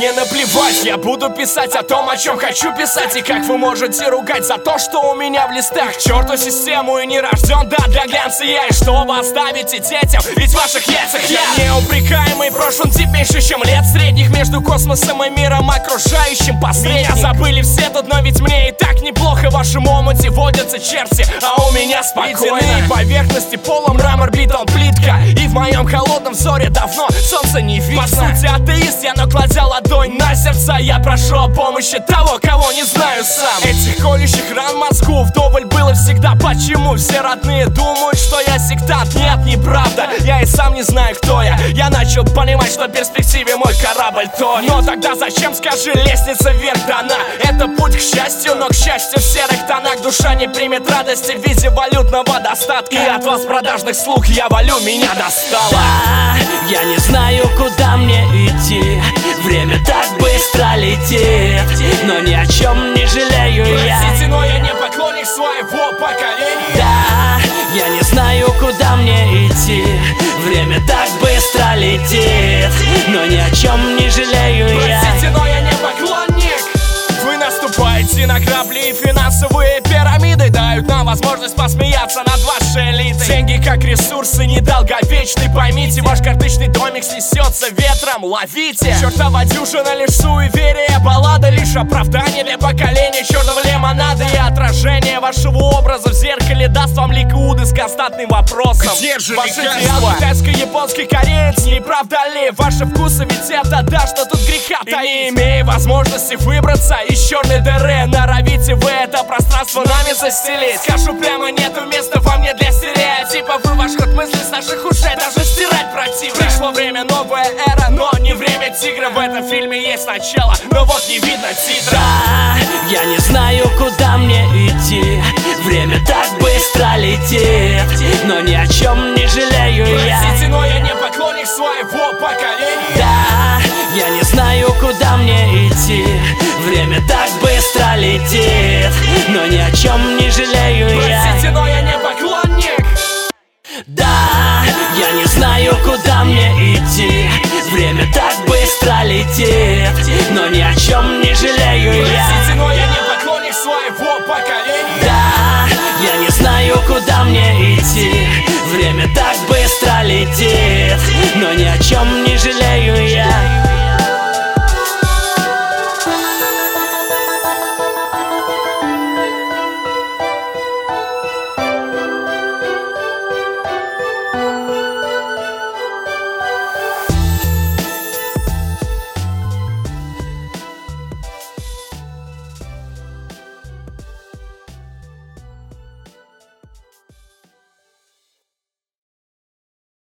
мне наплевать, я буду писать о том, о чем хочу писать. И как вы можете ругать за то, что у меня в листах. К черту систему, и не рожден, да, для глянца я. И что вы оставите детям, ведь в ваших яйцах я неупрекаемый прошлым тип меньше, чем лет средних. Между космосом и миром окружающим посредник. Меня забыли все тут, но ведь мне и так неплохо. В вашем омуте водятся черти, а у меня спокойно. Ледяные поверхности, полом мрамор, бетон, плитка. И в моем холодном взоре давно солнца не видно. По сути атеист я, но кладя ладонь на сердце, я прошу о помощи того, кого не знаю сам. Этих колющих ран мозгу вдоволь было всегда. Почему все родные думают, что я сектант? Нет, неправда, я и сам не знаю, кто я. Я начал понимать, что в перспективе мой корабль тонет. Но тогда зачем, скажи, лестница вверх дана? Это путь к счастью, но к счастью в серых тонах. Душа не примет радости в виде валютного достатка. И от вас продажных слуг я валю, меня достало. Да, я не знаю, куда мне идти. Время так быстро летит, но ни о чем не жалею я. Простите, но я не поклонник своего поколения. Да, я не знаю, куда мне идти. Время так быстро летит, но ни о чем не жалею я. Простите, но я не поклонник. Вы наступаете на грабли, и финансовые пирамиды дают нам возможность посмеяться над вашей элитой. Деньги как ресурсы недолговечны, поймите. Ваш карточный домик снесется ветром, ловите. Чертова дюжина лишь суеверие, баллада лишь оправдание для поколения черного лимонада. И отражение вашего образа в зеркале даст вам ликуды с константным вопросом: где же лекарство? Китайский, японский, кореец, не правда ли? Ваши вкусы, ведь это да, что тут греха таить. Не имея возможности выбраться из черной дыры, норовите вы это пространство нами застелить. Скажу прямо, нету места во мне для стереотипов. И ваш ход мысли с наших ушей даже стирать противно. Пришло время, новая эра, но не время тигра. В этом фильме есть начало, но вот не видно титра. Да, я не знаю, куда мне идти. Время так быстро летит, но ни о чем не жалею я. Простите, но я не поклонник своего поколения. Да, я не знаю, куда мне идти. Время так быстро летит, но ни о чем не жалею я. Простите, но я не поклонник. Да, я не знаю, куда мне идти. Время так быстро летит, но ни о чем не жалею я. Простите, но я не поклонник своего поколения. Да, я не знаю, куда мне идти. Время так быстро летит, но ни о чем не жалею я.